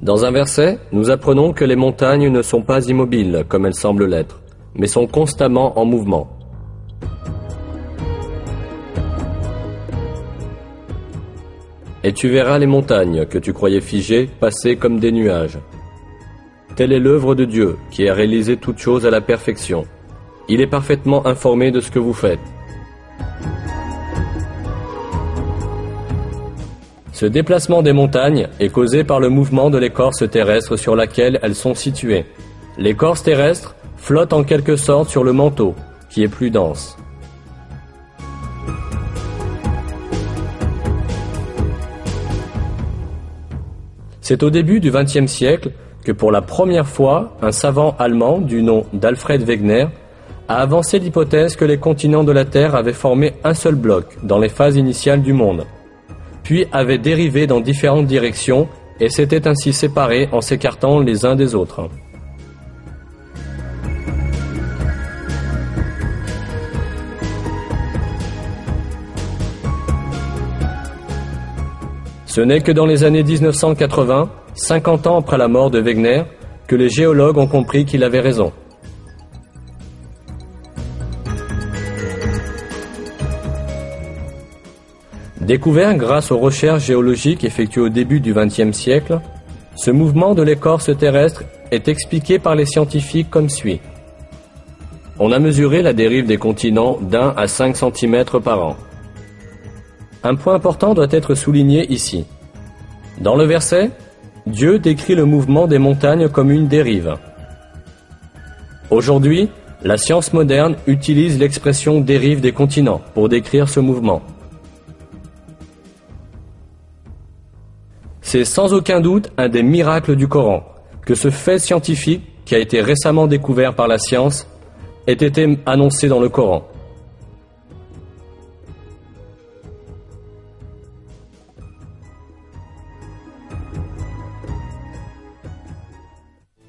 Dans un verset, nous apprenons que les montagnes ne sont pas immobiles comme elles semblent l'être, mais sont constamment en mouvement. Et tu verras les montagnes que tu croyais figées passer comme des nuages. Telle est l'œuvre de Dieu qui a réalisé toutes choses à la perfection. Il est parfaitement informé de ce que vous faites. Ce déplacement des montagnes est causé par le mouvement de l'écorce terrestre sur laquelle elles sont situées. L'écorce terrestre flotte en quelque sorte sur le manteau, qui est plus dense. C'est au début du XXe siècle que pour la première fois, un savant allemand du nom d'Alfred Wegener a avancé l'hypothèse que les continents de la Terre avaient formé un seul bloc dans les phases initiales du monde, puis avaient dérivé dans différentes directions et s'étaient ainsi séparés en s'écartant les uns des autres. Ce n'est que dans les années 1980, 50 ans après la mort de Wegener, que les géologues ont compris qu'il avait raison. Découvert grâce aux recherches géologiques effectuées au début du XXe siècle, ce mouvement de l'écorce terrestre est expliqué par les scientifiques comme suit. On a mesuré la dérive des continents d'1 à 5 cm par an. Un point important doit être souligné ici. Dans le verset, Dieu décrit le mouvement des montagnes comme une dérive. Aujourd'hui, la science moderne utilise l'expression dérive des continents pour décrire ce mouvement. C'est sans aucun doute un des miracles du Coran que ce fait scientifique, qui a été récemment découvert par la science, ait été annoncé dans le Coran.